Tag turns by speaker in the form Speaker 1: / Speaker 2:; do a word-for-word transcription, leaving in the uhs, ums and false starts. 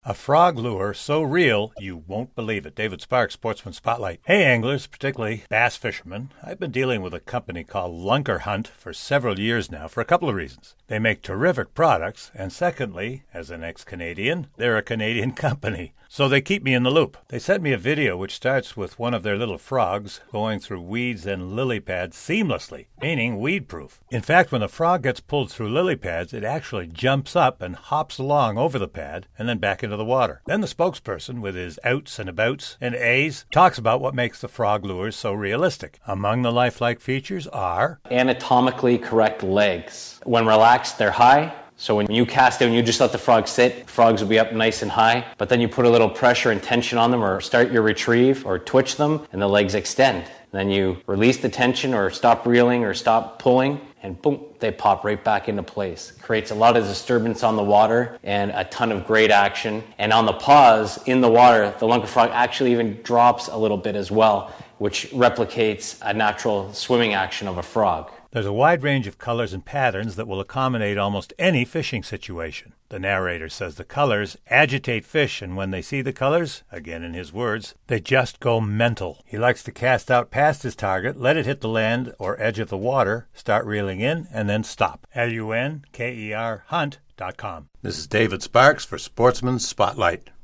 Speaker 1: A frog lure so real you won't believe it. David Sparks, Sportsman Spotlight. Hey anglers, particularly bass fishermen. I've been dealing with a company called Lunker Hunt for several years now for a couple of reasons. They make terrific products, and secondly, as an ex-Canadian, they're a Canadian company. So they keep me in the loop. They sent me a video which starts with one of their little frogs going through weeds and lily pads seamlessly, meaning weed-proof. In fact, when the frog gets pulled through lily pads, it actually jumps up and hops along over the pad and then back into the water. Then the spokesperson, with his outs and abouts and A's, talks about what makes the frog lures so realistic. Among the lifelike features are
Speaker 2: anatomically correct legs. When relaxed, they're high. So when you cast it and you just let the frog sit, frogs will be up nice and high. But then you put a little pressure and tension on them or start your retrieve or twitch them and the legs extend. Then you release the tension or stop reeling or stop pulling and boom, they pop right back into place. Creates a lot of disturbance on the water and a ton of great action. And on the pause in the water, the lunker frog actually even drops a little bit as well, which replicates a natural swimming action of a frog.
Speaker 1: There's a wide range of colors and patterns that will accommodate almost any fishing situation. The narrator says the colors agitate fish, and when they see the colors, again in his words, they just go mental. He likes to cast out past his target, let it hit the land or edge of the water, start reeling in, and then stop. L U N K E R hunt dot com. This is David Sparks for Sportsman Spotlight.